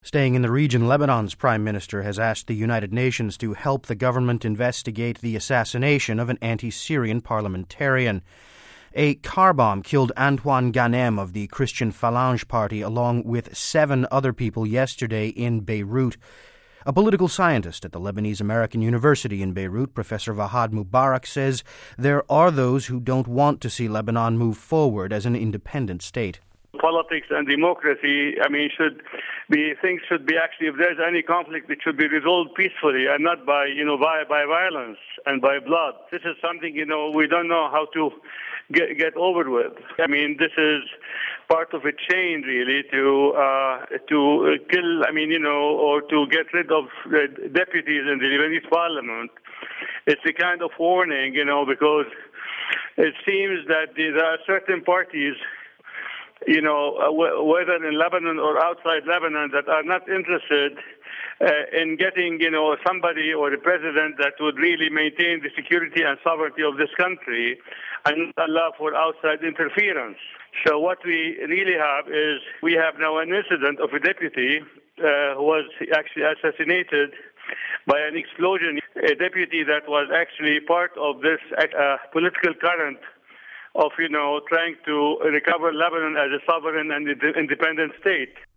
Staying in the region, Lebanon's prime minister has asked the United Nations to help the government investigate the assassination of an anti-Syrian parliamentarian. A car bomb killed Antoine Ghanem of the Christian Phalange Party along with 7 other people yesterday in Beirut. A political scientist at the Lebanese American University in Beirut, Professor Vahad Mubarak, says there are those who don't want to see Lebanon move forward as an independent state. Politics and democracy, things should be actually, if there's any conflict, it should be resolved peacefully and not by violence and by blood. This is something, we don't know how to get over with. This is part of a chain, really, to kill, or to get rid of the deputies in the Lebanese parliament. It's a kind of warning, because it seems that there are certain parties, whether in Lebanon or outside Lebanon, that are not interested in getting, somebody or a president that would really maintain the security and sovereignty of this country and not allow for outside interference. So what we really have is we have now an incident of a deputy who was actually assassinated by an explosion, a deputy that was actually part of this political current of, trying to recover Lebanon as a sovereign and independent state.